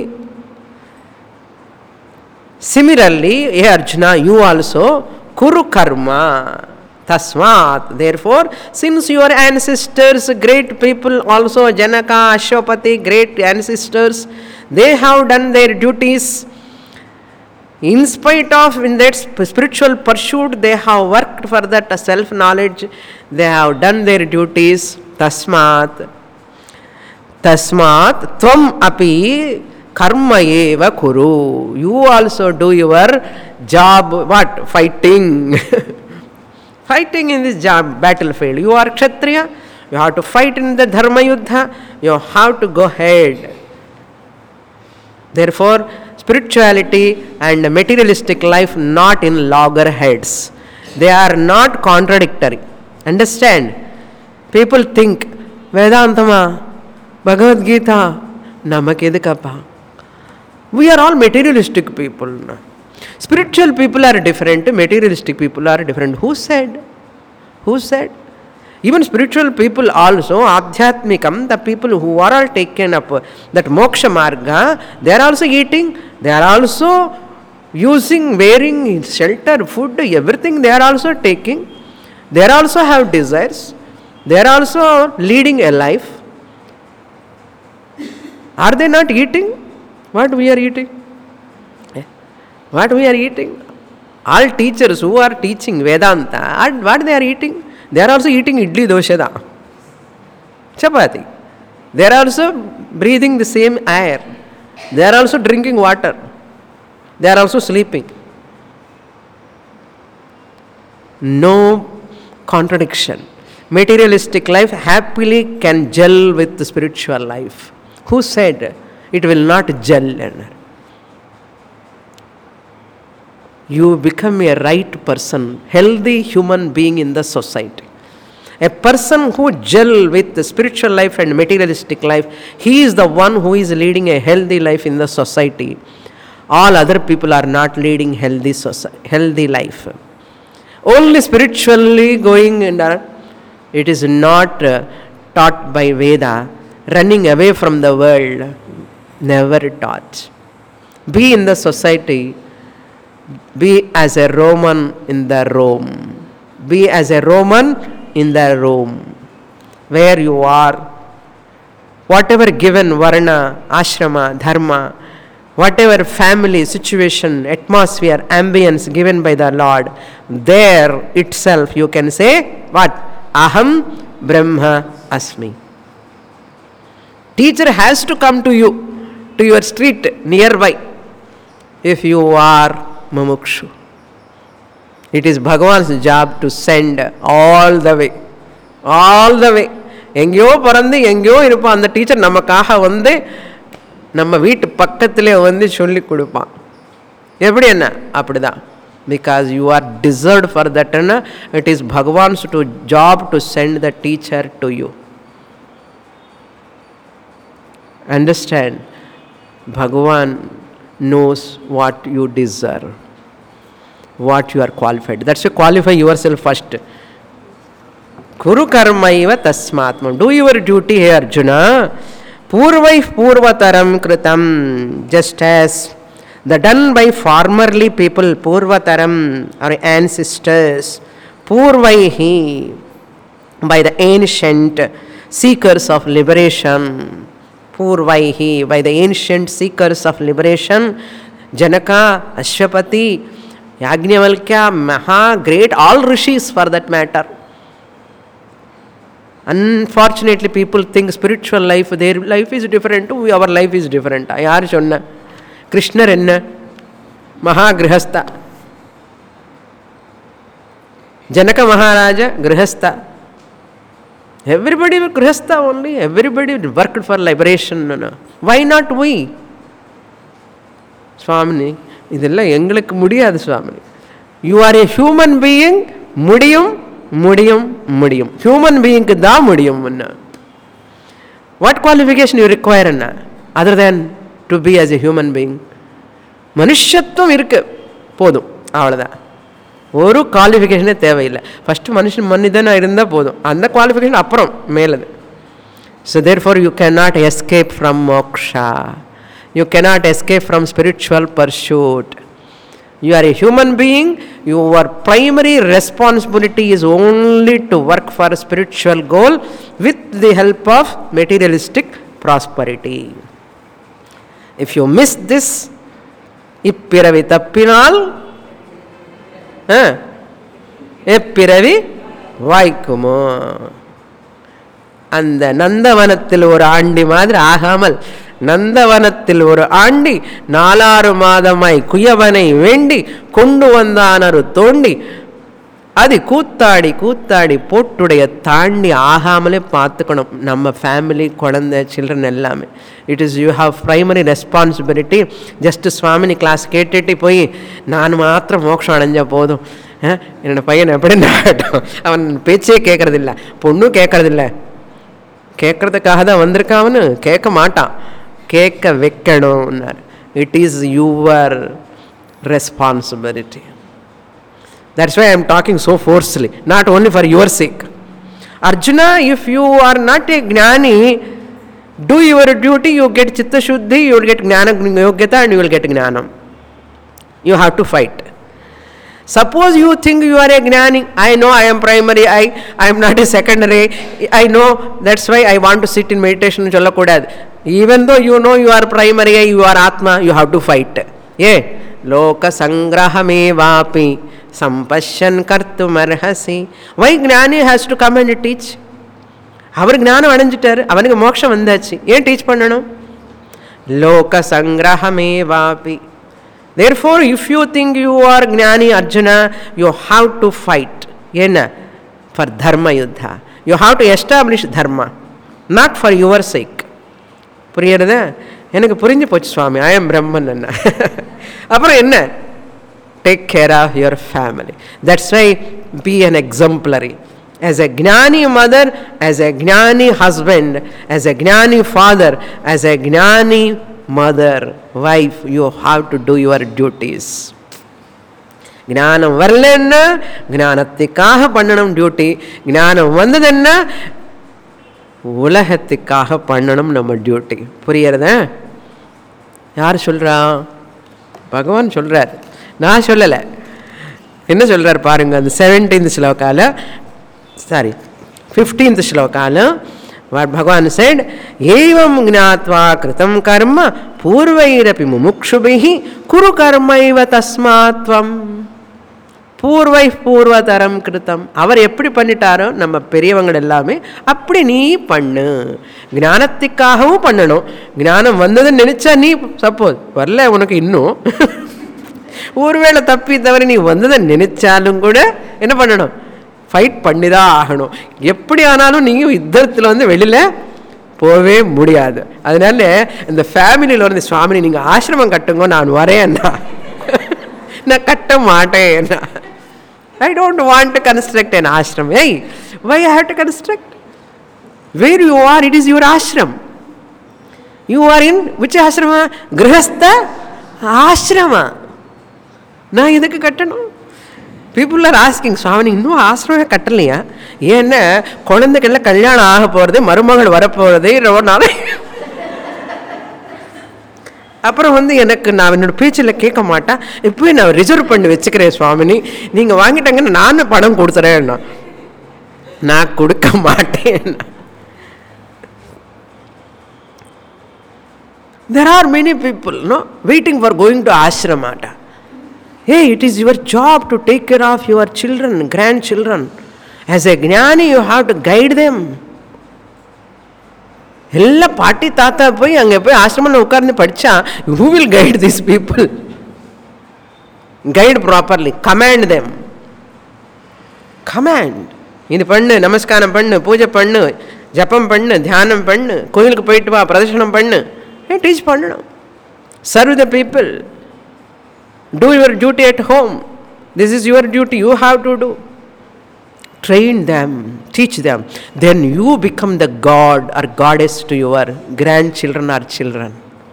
Similarly, hey Arjuna, you also kuru karma tasmat. Therefore, since your ancestors, great people, also Janaka, Ashwapati, great ancestors, they have done their duties. In spite of in that spiritual pursuit, they have worked for that self-knowledge. They have done their duties. Tasmat, tasmat, tvam api karma eva kuru. You also do your job. What? Fighting. Fighting in this job battlefield. You are Kshatriya. You have to fight in the Dharma Yuddha. You have to go ahead. Therefore, spirituality and materialistic life not in loggerheads. They are not contradictory. Understand? People think, Vedantama, Bhagavad Gita, Namakedikappa. We are all materialistic people. Spiritual people are different, materialistic people are different. Who said? Who said? Even spiritual people also, Adhyatmikam, the people who are all taken up that moksha marga, they are also eating, they are also using, wearing, shelter, food, everything they are also taking. They also have desires. They are also leading a life. Are they not eating? What we are eating? What we are eating? All teachers who are teaching Vedanta, what they are eating? They are also eating idli doshada, chapati. They are also breathing the same air. They are also drinking water. They are also sleeping. No contradiction. Materialistic life happily can gel with the spiritual life. Who said it will not gel? You become a right person, healthy human being in the society. A person who gel with the spiritual life and materialistic life, he is the one who is leading a healthy life in the society. All other people are not leading healthy society, healthy life. Only spiritually going in that, it is not uh, taught by Veda. Running away from the world, never taught. Be in the society. Be as a Roman in the Rome. Be as a Roman in the Rome. Where you are, whatever given varna, ashrama, dharma, whatever family, situation, atmosphere, ambience given by the Lord, there itself you can say, what? Aham Brahma Asmi. Teacher has to come to you, to your street nearby, if you are Mumukshu. It is Bhagavan's job to send all the way. All the way. எங்கேயோ பிறந்து எங்கேயோ இருப்பான் அந்த teacher நமக்காக வந்து நம்ம வீட்டு பக்கத்திலே வந்து சொல்லி கொடுப்பான். எப்படி என்ன? அப்படிதான். Because you are deserved for that. It is Bhagavan's to job to send the teacher to you. Understand? Bhagavan knows what you deserve, what you are qualified. That's why qualify yourself first. Kuru karmaiva tasmatmam. Do your duty here, Arjuna. Purvai purvataram kritam. Just as the done by formerly people, purvataram, our ancestors, purvaihi, by the ancient seekers of liberation, purvaihi, by the ancient seekers of liberation, Janaka, Ashwapati, Yajnavalkya, Maha, great, all rishis for that matter. Unfortunately, people think spiritual life, their life is different, our life is different. Yaar sonna? Krishna enna? Maha Grihastha. Janaka Maharaja, Grihastha. Everybody was Grihastha only. Everybody worked for liberation. No, no. Why not we? Swamini, idella engalukku mudiyadu Swamini. You are a human being, mudiyum, mudiyum, mudiyum. Human being ku da mudiyum. What qualification you require anna? Other than to be as a human being? மனுஷத்துவம் இருக்கு போதும், அவ்வளோதான். ஒரு குவாலிஃபிகேஷனே தேவையில்லை. First மனுஷன் மனிதனாக இருந்தால் போதும். அந்த குவாலிஃபிகேஷன் அப்புறம் மேலது. So therefore you can not escape from moksha. You cannot escape from spiritual pursuit. You are a human being. Your primary responsibility is only to work for a spiritual goal with the help of materialistic prosperity. If you miss this, ippiravi tappinal, eppiravi vaikumo. அந்த நந்தவனத்தில் ஒரு aunty மாதிரி ஆகாமல், நந்தவனத்தில் ஒரு aunty நாலாறு மாதமாய் குயவனை வேண்டி கொண்டு வந்தானரு தோண்டி அது கூத்தாடி கூத்தாடி போட்டுடைய தாண்டி ஆகாமலே பார்த்துக்கணும் நம்ம ஃபேமிலி, குழந்தை, சில்ட்ரன் எல்லாமே. It is you have primary responsibility. Just Swamini class கேட்டுட்டு போய் நான் மாத்திரம் மோட்சம் அடைஞ்ச போதும், என்னோட பையன் எப்படி ஆகட்டும், அவன் பேச்சே கேட்கறதில்ல, பொண்ணும் கேட்கறதில்ல, கேட்கறதுக்காக தான் வந்திருக்கான், அவனு கேட்க மாட்டான், கேட்க வைக்கணும்னார். It is your responsibility. That's why I am talking so forcefully, not only for your sake. Arjuna, if you are not a Gnani, do your duty, you get Chitta Shuddhi, you will get Gnana Yogyata and you will get Gnanam. You have to fight. Suppose you think you are a Gnani, I know I am primary, I, I am not a secondary, I know, that's why I want to sit in meditation. Even though you know you are primary, you are Atma, you have to fight. Yeah. Loka sangrahame vapi sampasyan kartumarhasi. Why Gnani has to come and teach? அவர் ஞானம் அடைஞ்சிட்டாரு, அவனுக்கு மோட்சம் வந்தாச்சு, ஏன் teach பண்ணணும்? லோக சங்கிரஹமே வாபி. Therefore, if you think you are Gnani Arjuna, you have to fight. என்ன? For dharma yuddha. You have to establish dharma, not for your sake. புரியுறதா? எனக்கு புரிஞ்சு போச்சு சுவாமி, ஐ எம் பிரம்மன். என்ன அப்புறம் என்ன? Take care of your family. That's why be an exemplary. As a Gnani mother, as a Gnani husband, as a Gnani father, as a Gnani mother, wife, you have to do your duties. ஞானம் வரலன்னா ஞானத்துக்காக பண்ணணும் duty. ஞானம் வந்ததுன்னா உலகத்துக்காக பண்ணணும் நம்ம duty. புரியறதா? யார் சொல்றா? பகவான் சொல்றார், நான் சொல்லலை. என்ன சொல்றார் பாருங்க. அந்த செவன்டீன்த் ஸ்லோகால சாரி ஃபிஃப்டீன்த் ஸ்லோகால பகவான் said, ஏவம் ஞாத்வா கிருதம் கர்ம பூர்வைரபி முமுக்ஷுபிஹி குரு கர்மைவ தஸ்மாத்வம். பூர்வை பூர்வதரம் கிருத்தம். அவர் எப்படி பண்ணிட்டாரோ நம்ம பெரியவங்க எல்லாமே அப்படி நீ பண்ணு. ஞானத்துக்காகவும் பண்ணணும். ஞானம் வந்ததுன்னு நினைச்சா நீ, சப்போஸ் வரல உனக்கு இன்னும் ஒருவேளை தப்பி தவிர நீ வந்ததை நினைச்சாலும் கூட என்ன பண்ணணும்? ஃபைட் பண்ணி தான் ஆகணும். எப்படி ஆனாலும் நீங்கள் யுத்தத்தில் வந்து வெளியில் போகவே முடியாது. அதனால இந்த ஃபேமிலியில் வந்து சுவாமி நீங்கள் ஆசிரமம் கட்டுங்க, நான் வரேன்னா நான் கட்ட மாட்டேன். I don't want to construct an ashram. Hey, why I have to construct? Where you are, it is your ashram. You are in which ashrama? Grihastha ashrama. நான் இதுக்கு கட்டணும்? பீப்புள் ஆர் ஆஸ்கிங், சுவாமி இன்னும் ஆசிரமே கட்டலையா? ஏன்னா குழந்தைகள்லாம் கல்யாணம் ஆக போகிறது, மருமகள் வரப்போகிறது ரொம்ப நாள். அப்புறம் வந்து எனக்கு நான் என்னோட பேச்சில் கேட்க மாட்டேன், இப்போயே நான் ரிசர்வ் பண்ணி வச்சுக்கிறேன் சுவாமினி, நீங்கள் வாங்கிட்டாங்கன்னு நானும் பணம் கொடுத்துறேன்னா. நான் கொடுக்க மாட்டேன். There are many people no waiting for going to ashrama. Hey, it is your job to take care of your children, grandchildren. As a Gnani, you have to guide them. எல்லா பாட்டி தாத்தா போய் அங்கே போய் ஆசிரமில் உட்கார்ந்து படித்தா, who will guide these people? Guide properly. Command them. Command. இது பண்ணு, நமஸ்காரம் பண்ணு, பூஜை பண்ணு, ஜபம் பண்ணு, தியானம் பண்ணு, கோயிலுக்கு போயிட்டு வா, பிரதர்ஷனம் பண்ணு. டீச் பண்ணணும். Serve the people. Do your duty at home. This is your duty. You have to do. Train them. Teach them. Then you become the god or goddess to your grandchildren or children.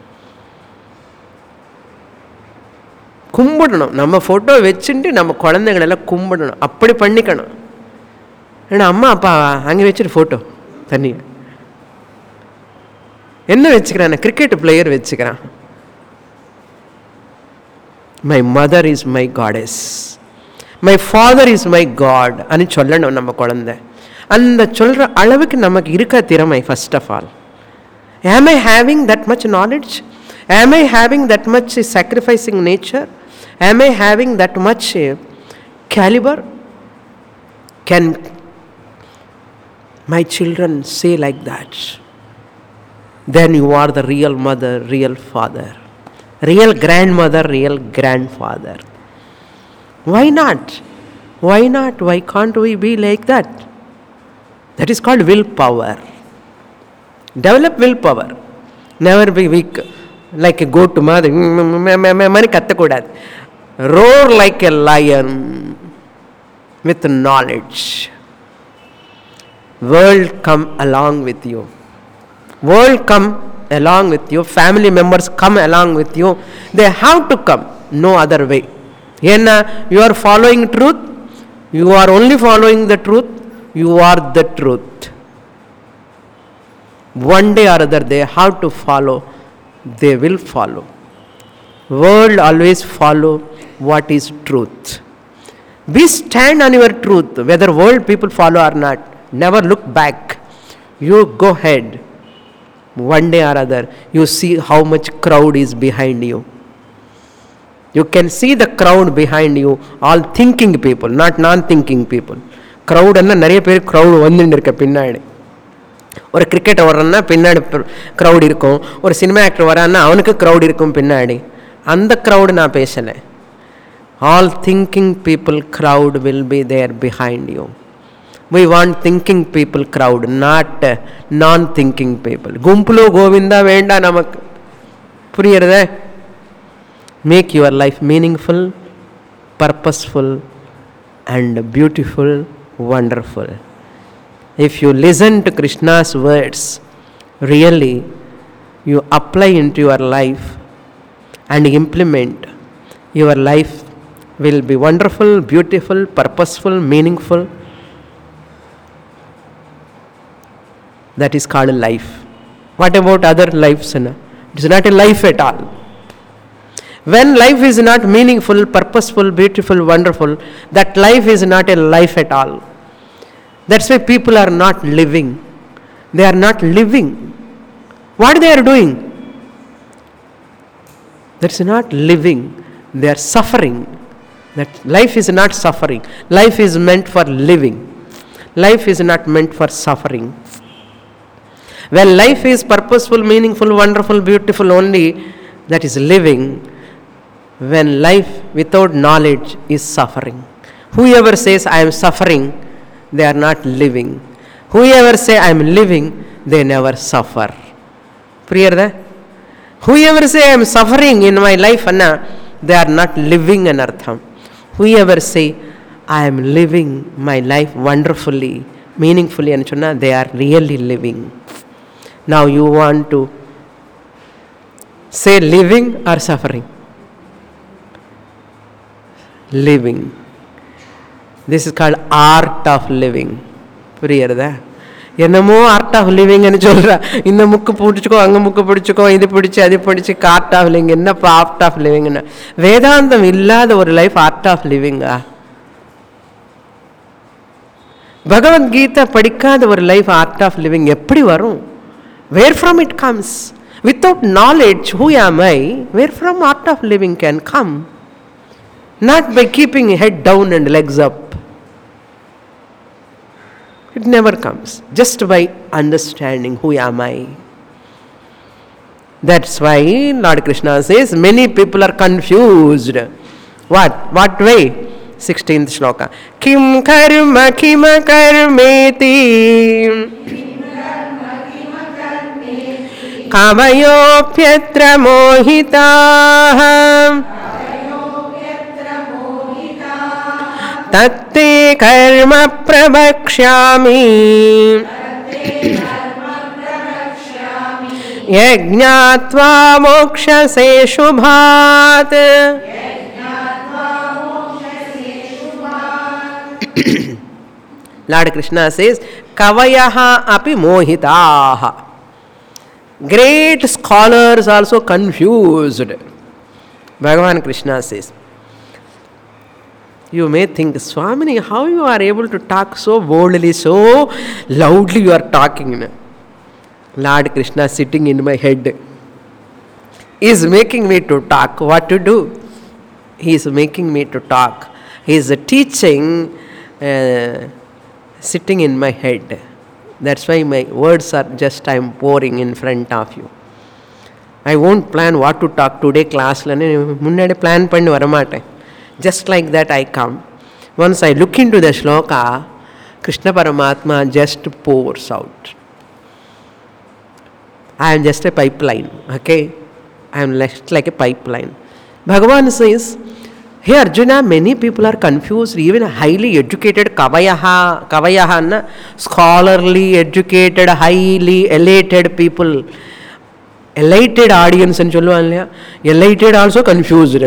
கும்பிடணும். நம்ம photo வச்சுட்டு நம்ம குழந்தைங்களெல்லாம் கும்பிடணும். அப்படி பண்ணிக்கணும். ஏன்னா அம்மா அப்பா அங்கே வச்சுட்டு ஃபோட்டோ தண்ணி என்ன வச்சுக்கிறான்? கிரிக்கெட் பிளேயர் வச்சுக்கிறான். My mother is my goddess. My father is my God. అని சொல்லணும் நம்ம குழந்தை. அந்த சொல்கிற அளவுக்கு நமக்கு இருக்க திறமை. First of all, am I having that much knowledge? Am I having that much sacrificing nature? Am I having that much caliber? Can my children say like that? Then you are the real mother, real father, real grandmother, real grandfather. Why not? Why not? Why can't we be like that? That is called willpower. Develop willpower. Never be weak. Like a goat mother. Mani kattakodadu. Roar like a lion with knowledge. World come along with you. World come along with you. Family members come along with you. They have to come. No other way. Yenna, you are following truth. You are only following the truth. You are the truth. One day or other they have to follow. They will follow. World always follow what is truth. Be stand on your truth. Whether world people follow or not. Never look back. You go ahead. One day or other, you see how much crowd is behind you. You can see the crowd behind you, all thinking people, not non-thinking people. Crowd anna nariya per crowd vandindu irukka pinnadi. ஒரு cricket வர்றன்னா பின்னாடி crowd இருக்கும், ஒரு cinema actor வரான்னா அவனுக்கு crowd இருக்கும் பின்னாடி. அந்த crowd நான் பேசலை. All thinking people crowd will be there behind you. We want thinking people crowd, not uh, non-thinking people. Gumpulo Govinda Venda Namak. Puriyarada? Make your life meaningful, purposeful, and beautiful, wonderful. If you listen to Krishna's words, really, you apply into your life and implement, your life will be wonderful, beautiful, purposeful, meaningful. That is called life. What about other lives? It is not a life at all. When life is not meaningful, purposeful, beautiful, wonderful, that life is not a life at all. That's why people are not living. They are not living. What they are doing? That's not living. They are suffering. That life is not suffering. Life is meant for living. Life is not meant for suffering. When life is purposeful, meaningful, wonderful, beautiful only, that is living. When life without knowledge is suffering. Whoever says I am suffering, they are not living. Whoever say I am living, they never suffer. Priyarda? Whoever say I am suffering in my life, Anna, they are not living an artham. Whoever say I am living my life wonderfully, meaningfully, and they are really living. Now you want to say living or suffering? Living. This is called art of living. புரியுறதா? என்னமோ art of லிவிங்னு சொல்கிறா. இந்த முக்கு பிடிச்சிக்கோ, அங்கே முக்கு பிடிச்சிக்கோ, இது பிடிச்சி அது பிடிச்சி ஆர்ட் ஆஃப் லிவிங். என்னப்பா ஆர்ட் ஆஃப் லிவிங்னு? வேதாந்தம் இல்லாத ஒரு லைஃப் ஆர்ட் ஆஃப் லிவிங்கா? பகவத்கீதை படிக்காத ஒரு லைஃப் ஆர்ட் ஆஃப் லிவிங் எப்படி வரும்? Where from it comes? Without knowledge, who am I? Where from art of living can come? Not by keeping head down and legs up. It never comes. Just by understanding who am I. That's why Lord Krishna says many people are confused. What? What way? sixteenth shloka. Kim karma kima karmeti kamayopyatra mohitaha tatte karma prabhakshyami yajñātvā mokṣase shubhāt. Lord Krishna says, Kavayaha api mohitaha. Great scholars also confused. Bhagavan Krishna says, you may think, Swamini, how you are able to talk so boldly, so loudly you are talking. Lord Krishna sitting in my head is making me to talk. What to do? He is making me to talk. He is teaching uh, sitting in my head. That's why my words are just I am pouring in front of you. I won't plan what to talk today class. Plan panni just like that I come. Once I look into the shloka, Krishna Paramatma just pours out. I am just a pipeline. Okay? I am just like a pipeline. Bhagavan says, hey Arjuna, many people are confused, even highly educated Kavayaha, Kavayaha, scholarly, educated, highly elated people, elated audience, and elated also confused.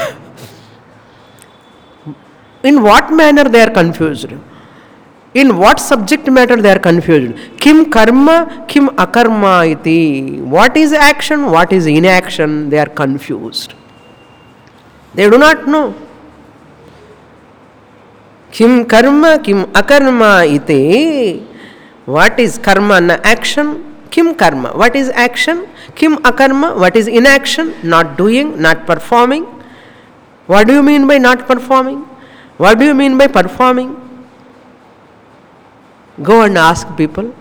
In what manner they are confused? In what subject matter they are confused? Kim karma, kim akarma iti. What is action, what is inaction? They are confused. They do not know. Kim karma, kim akarma iti. What is karma and action? Kim karma. What is action? Kim akarma. What is inaction? Not doing, not performing. What do you mean by not performing? What do you mean by performing? Go and ask people.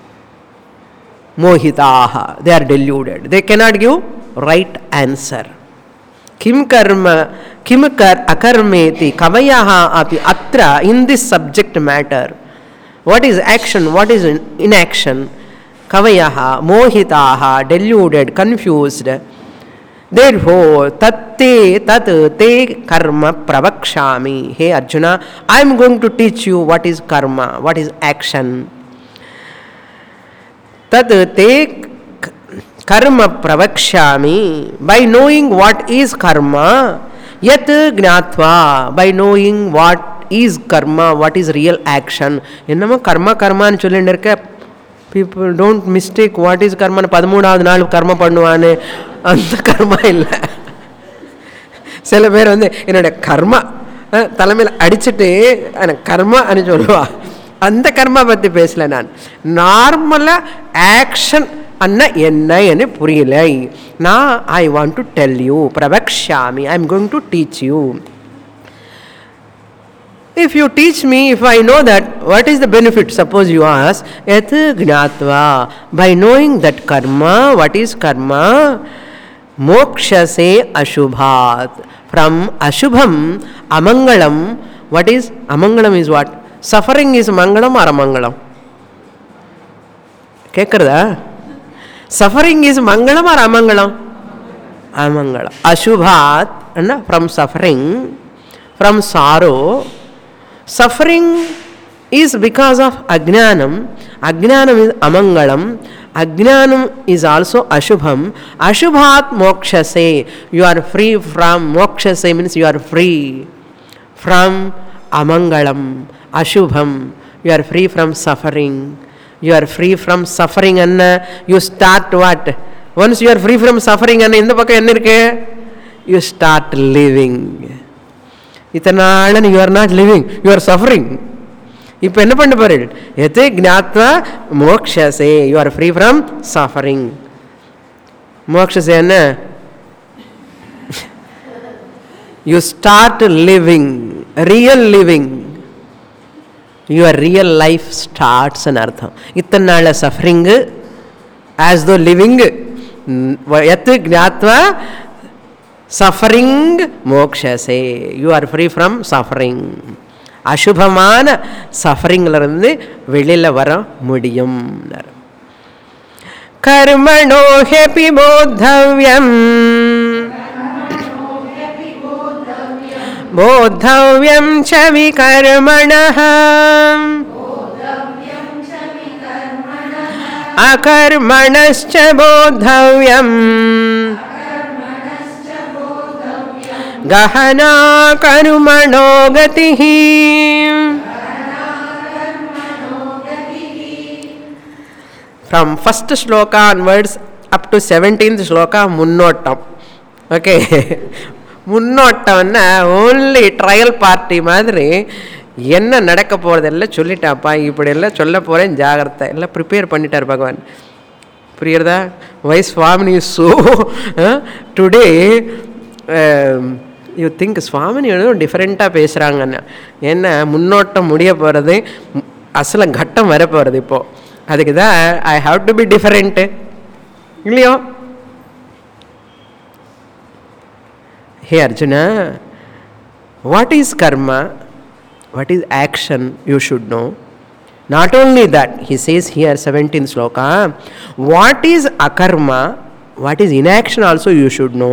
Mohitaha. They are deluded. They cannot give right answer. Kim karma, Kim akarmeti kavayaha api atra, in this subject matter. What is action? What is inaction? Kavayaha, mohitaha, deluded, confused. Therefore, tatte tat te karma pravakshami. Hey Arjuna, I am going to teach you what is karma, what is action. Tat te karma pravakshami. By knowing what is karma, yat gnatva, by knowing what is karma, what is real action. Ennama karma karma nu sollundirka. People don't mistake what is karma. பதிமூணாவது நாள் கர்ம பண்ணுவான்னு அந்த கர்மா இல்லை. சில பேர் வந்து என்னோட கர்மா தலைமையில் அடிச்சுட்டு எனக்கு கர்மா అని சொல்லுவா. அந்த கர்மா பற்றி பேசல நான். நார்மலாக ஆக்ஷன் அண்ணா என்ன என்று புரியலை. நான் I want to tell you பிரவக்ஷாமி, I am going to teach you. If you teach me, if I know that, what is the benefit? Suppose you ask, yat gnatva, by knowing that karma, what is karma? Moksha se ashubhat. From ashubham, amangalam, what is? Amangalam is what? Suffering is mangalam or amangalam? Kekkarada? Suffering is mangalam or amangalam? Amangalam. Ashubhat, from suffering, from sorrow. Suffering is because of ajnanam. Ajnanam is amangalam. Ajnanam is also ashubham. Ashubhat moksha se. You are free from moksha se means you are free from amangalam, ashubham. You are free from suffering. You are free from suffering and you start what? Once you are free from suffering and indha pakka enna irukke? You start living. இத்தனால you are not living, you are suffering. இப்போ என்ன பண்ண போறீங்க? எதே ஞாத்வா மோக்ஷசே, you are free from suffering. மோக்ஷசே என்ன? You start living, real living. Your real life starts అని అర్థం. ఇతన్నాళ్ళ సఫరింగ్ యాజ్ దో లివింగ్. యత్ జ్ఞాత్వా suffering mokshase, you are free from suffering. அசுபமான சஃபரிங்லேருந்து வெளியில் வர முடியும். கர்மணோ ஹெபி போத்தவ்யம் போத்தவ்யம் ச விகர்மணः அகர்மணஸ்ச போத்தவ்யம் गहना कर्मणो गतिः. From first shloka onwards up to seventeenth shloka முன்னோட்டம். ஓகே, முன்னோட்டம்னா ஓன்லி ட்ரையல் பார்ட்டி மாதிரி என்ன நடக்க போகிறதெல்லாம் சொல்லிட்டாப்பா, இப்படி எல்லாம் சொல்ல போகிறேன், ஜாகிரதை எல்லாம் ப்ரிப்பேர் பண்ணிட்டார் பகவான். புரியுறதா? Why Swamini so today you think Swamini எதுவும் டிஃப்ரெண்ட்டாக பேசுகிறாங்கன்னு. என்ன முன்னோட்டம் முடிய போகிறது, அசல கட்டம் வர போகிறது இப்போது. அதுக்கு தான் I have to be different இல்லையோ? Hey Arjuna, what is karma, what is action, you should know. Not only that, he says here, seventeenth sloka, what is akarma, what is inaction also you should know.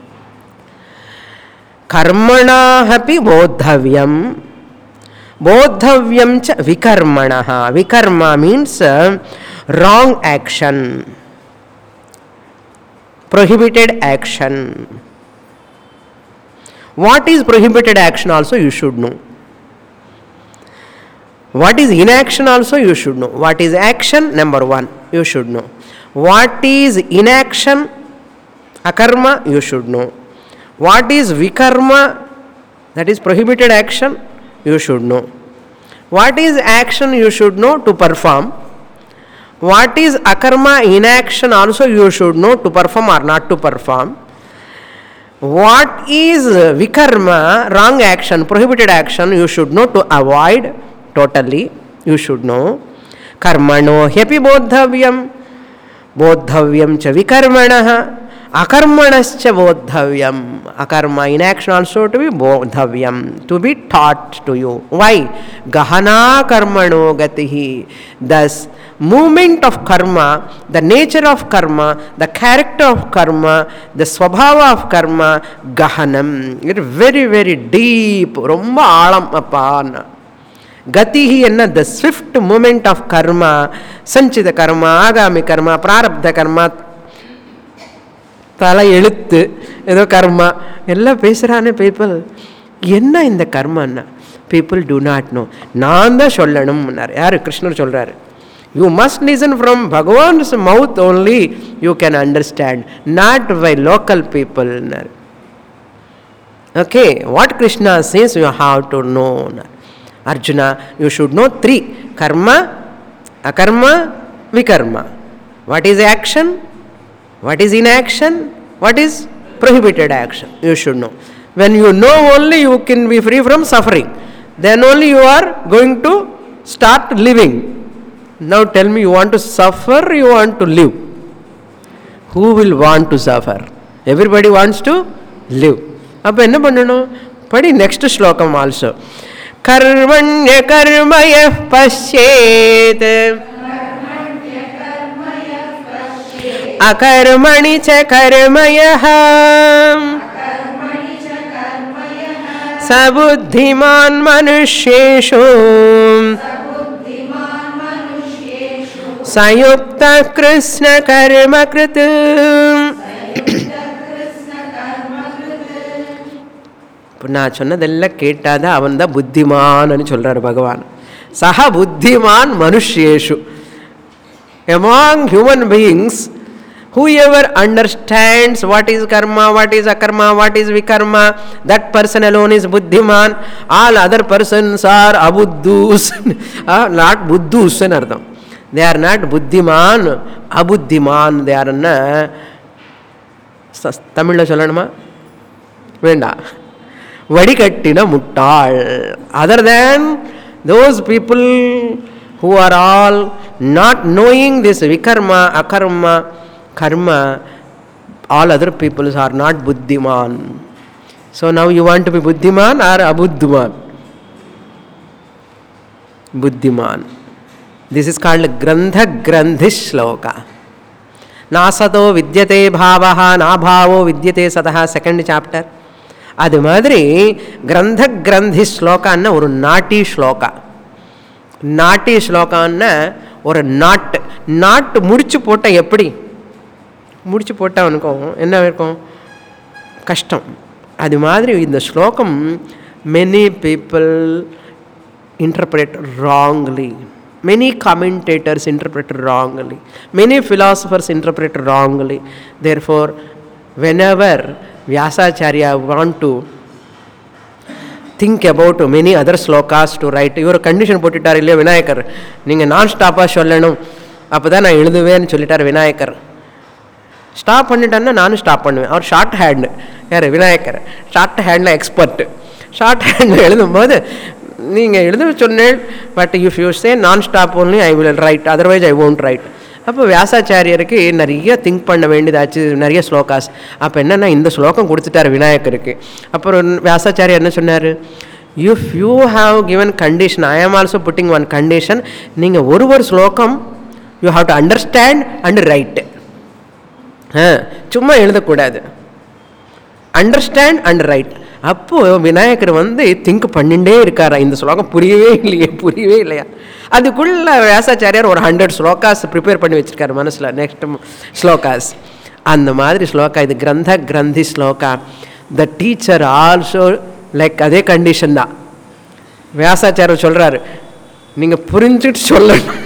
Karmana hapi bodhavyam, bodhavyam cha vikarmanaha. Vikarma means uh, wrong action, prohibited action. What is prohibited action also you should know. What is inaction also you should know. What is action, number one, you should know. What is inaction, akarma, you should know. What is vikarma, that is prohibited action, you should know. What is action you should know to perform. What is akarma, inaction also you should know to perform or not to perform. What is vikarma, wrong action, prohibited action, you should know to avoid. Totally, you should know. Karmano hyapi bodhavyam, bodhavyam cha vikarmanaha, Akarmanascha bodhavyam. Akarma, inaction also to be bodhavyam, to be taught to you. Why? Gahana karmano gatihi. Thus, movement of karma, the nature of karma, the character of karma, the swabhava of karma, gahanam. It is very, very deep. Romba alam apana. Gatihi enna, the swift movement of karma, sanchita karma, agami karma, prarabdha karma, தலை எழுத்து ஏதோ கர்மா எல்லாம் பேசுகிறானே people. என்ன இந்த கர்மான்னா people do not know. நான் தான் சொல்லணும்னார். யார்? கிருஷ்ணர் சொல்கிறார். You must listen from Bhagavan's mouth only you can understand, not by local பீப்புள்னார். Okay, what Krishna says you have to know. Arjuna, you should know three: karma, akarma, vikarma. What is action? What is inaction? What is prohibited action? You should know. When you know only, you can be free from suffering. Then only you are going to start living. Now tell me, you want to suffer, you want to live? Who will want to suffer? Everybody wants to live. அப்போ என்ன பண்ணணும்? படி next ஸ்லோகம் also. கர்மண்ய கர்மய பஷ்யேத் அகர்மணி ச கர்மயஹ சபுத்திமான் மனுஷ்யேஷு சயுக்த கிருஷ்ண கர்ம கிருத். இப்போ நான் சொன்னதெல்லாம் கேட்டாதான் அவன் தான் புத்திமான்னு சொல்கிறார் பகவான். சஹ புத்திமான் மனுஷ்யேஷு. Among human beings, whoever understands what is karma, what is akarma, what is vikarma, that person alone is buddhiman. All other persons are abuddhus, are not buddhus in ardham. They are not buddhiman, abuddhiman. They are na Tamil la sollanuma venda vadikattina muttal. Other than those people who are all not knowing this vikarma, akarma, karma, all other people are not buddhiman. So now you want to be buddhiman or abuddhiman? Buddhiman. This is called grandha grandhi shloka. Nasato vidyate bhavaha nabhavo vidyate sataha, second chapter. அது மாதிரி கிரந்த கிரந்தி ஸ்லோகான்னா ஒரு நாட்டி ஸ்லோகா. நாட்டி ஸ்லோகான்னா ஒரு நாட்டு நாட்டு முடிச்சு போட்டால் எப்படி முடிச்சு போட்டால் அவனுக்கும் என்ன இருக்கும்? கஷ்டம். அது மாதிரி இந்த ஸ்லோகம் many people interpret wrongly. Many commentators interpret wrongly. Many philosophers interpret wrongly. Therefore, whenever Vyasacharya want to think about many other slokas to write, இவர் கண்டிஷன் போட்டுட்டார் இல்லையா விநாயகர், நீங்கள் நான் ஸ்டாப்பாக சொல்லணும், அப்போ தான் நான் எழுதுவேன்னு சொல்லிட்டார் விநாயகர். ஸ்டாப் பண்ணிட்டான்னா நானும் ஸ்டாப் பண்ணுவேன். அவர் ஷார்ட் ஹேண்டு. யார்? விநாயகர். ஷார்ட் ஹேண்டில் எக்ஸ்பர்ட்டு. ஷார்ட் ஹேண்டில் எழுதும்போது நீங்கள் எழுத சொன்னேன், பட் இஃப் யூ சே நான் stop only I will write, otherwise I won't write. அப்போ வியாசாச்சாரியருக்கு நிறைய திங்க் பண்ண வேண்டியதாச்சு, நிறைய ஸ்லோகாஸ். அப்போ என்னென்னா இந்த ஸ்லோகம் கொடுத்துட்டார் விநாயகருக்கு. அப்புறம் வியாசாச்சாரியர் என்ன சொன்னார்? If you have given condition, I am also putting one condition. நீங்கள் ஒரு ஒரு ஸ்லோகம் you have to understand and write. சும்மா எழுதக்கூடாது, அண்டர்ஸ்டாண்ட் அண்ட் ரைட். அப்போது விநாயகர் வந்து திங்க் பண்ணிகிட்டே இருக்காரா, இந்த ஸ்லோகம் புரியவே இல்லையே புரியவே இல்லையா. அதுக்குள்ளே வியாசாச்சாரியார் ஒரு ஹண்ட்ரட் ஸ்லோகாஸ் ப்ரிப்பேர் பண்ணி வச்சுருக்காரு மனசில், நெக்ஸ்ட் ஸ்லோகாஸ். அந்த மாதிரி ஸ்லோகா இது கிரந்த கிரந்தி shloka. The teacher also like அதே கண்டிஷன் தான். வியாசாச்சாரியர் சொல்கிறாரு, நீங்கள் புரிஞ்சுட்டு சொல்லணும்.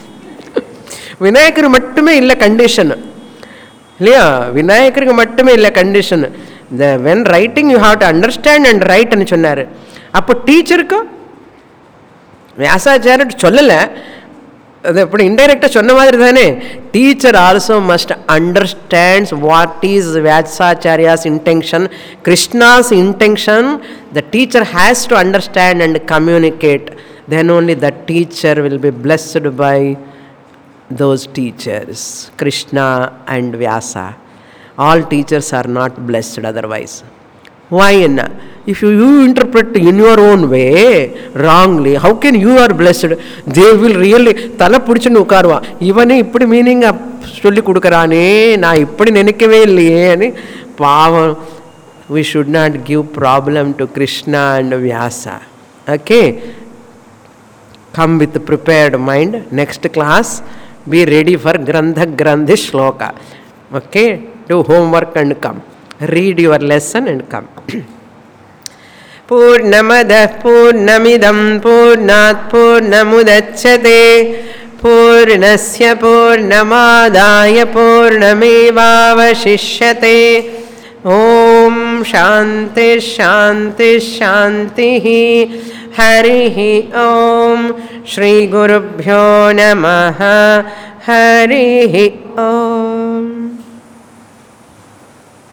விநாயகர் மட்டுமே இல்லை கண்டிஷன் இல்லையா, விநாயகருக்கு மட்டுமே இல்லை condition. The when writing you have to understand and write ன்னு சொன்னார். அப்போ டீச்சருக்கு வியாசாச்சாரியர் சொல்லலை, அது எப்படி இன்டைரக்டாக சொன்ன மாதிரி தானே. Teacher also must understands what is Vyasacharya's intention, Krishna's intention. The teacher has to understand and communicate. Then only the teacher will be blessed by those teachers, Krishna and Vyasa. All teachers are not blessed otherwise. Why? If you, you interpret in your own way wrongly, how can you are blessed? They will really tala pudichu ukarva. Ivane ippadi meaning solli kudukarane na ippadi nenikave illiye ani pavam. We should not give problem to Krishna and Vyasa. Okay? Come with prepared mind. Next class, be ready for Grandha Grandhi Shloka. Okay? Do homework and come. Read your lesson and come. Purnamadah Purnamidam Purnat Purnamudachyate Purnasya Purnamadaya Purnamevavashishyate. Om Shanti Shanti Shanti Harihi Om Shri Gurubhyo Namaha Harihi Om.